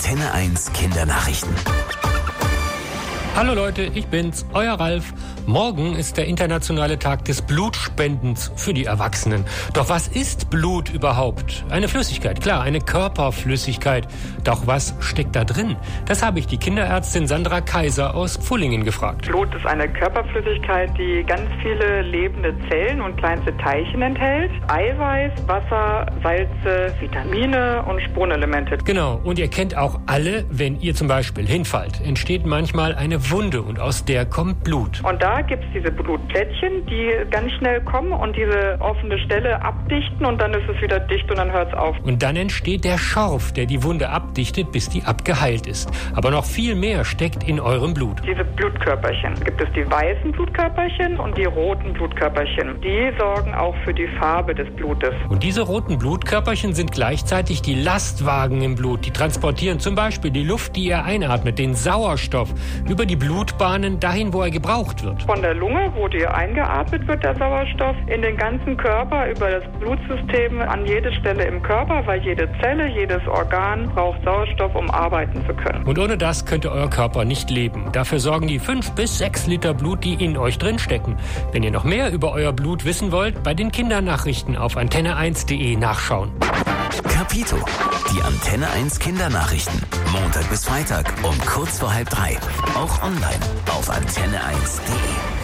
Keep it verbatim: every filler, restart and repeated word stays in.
Antenne eins Kindernachrichten. Hallo Leute, ich bin's, euer Ralf. Morgen ist der internationale Tag des Blutspendens für die Erwachsenen. Doch was ist Blut überhaupt? Eine Flüssigkeit, klar, eine Körperflüssigkeit. Doch was steckt da drin? Das habe ich die Kinderärztin Sandra Kaiser aus Pfullingen gefragt. Blut ist eine Körperflüssigkeit, die ganz viele lebende Zellen und kleinste Teilchen enthält. Eiweiß, Wasser, Salze, Vitamine und Spurenelemente. Genau, und ihr kennt auch alle, wenn ihr zum Beispiel hinfallt, entsteht manchmal eine Wunde und aus der kommt Blut. Und da gibt es diese Blutplättchen, die ganz schnell kommen und diese offene Stelle abdichten und dann ist es wieder dicht und dann hört es auf. Und dann entsteht der Schorf, der die Wunde abdichtet, bis die abgeheilt ist. Aber noch viel mehr steckt in eurem Blut. Diese Blutkörperchen. Gibt es die weißen Blutkörperchen und die roten Blutkörperchen. Die sorgen auch für die Farbe des Blutes. Und diese roten Blutkörperchen sind gleichzeitig die Lastwagen im Blut. Die transportieren zum Beispiel die Luft, die ihr einatmet, den Sauerstoff, über die Blutbahnen dahin, wo er gebraucht wird. Von der Lunge, wo die eingeatmet wird, der Sauerstoff, in den ganzen Körper, über das Blutsystem, an jede Stelle im Körper, weil jede Zelle, jedes Organ braucht Sauerstoff, um arbeiten zu können. Und ohne das könnte euer Körper nicht leben. Dafür sorgen die fünf bis sechs Liter Blut, die in euch drin stecken. Wenn ihr noch mehr über euer Blut wissen wollt, bei den Kindernachrichten auf antenne eins punkt de nachschauen. Capito. Die Antenne eins Kindernachrichten. Montag bis Freitag um kurz vor halb drei. Auch online auf antenne eins punkt de.